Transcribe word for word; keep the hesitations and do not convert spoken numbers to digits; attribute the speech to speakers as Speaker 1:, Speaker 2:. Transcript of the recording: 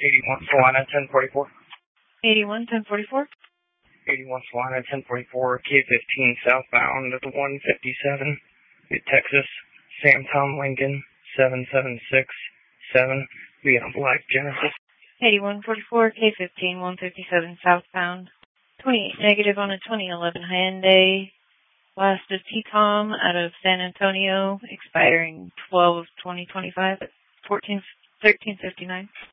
Speaker 1: eighty-one Solana ten forty-four.
Speaker 2: eighty-one ten forty-four.
Speaker 1: eighty-one Solana ten forty-four, K fifteen southbound at one fifty-seven, Texas, Sam Tom Lincoln, seven seven six seven, Beyond Black Genesis.
Speaker 2: eighty-one forty-four, K fifteen one fifty-seven southbound. twenty-eight negative on a twenty eleven Hyundai. Last is T COM out of San Antonio, expiring twelve twenty twenty-five at fourteen thirteen fifty-nine.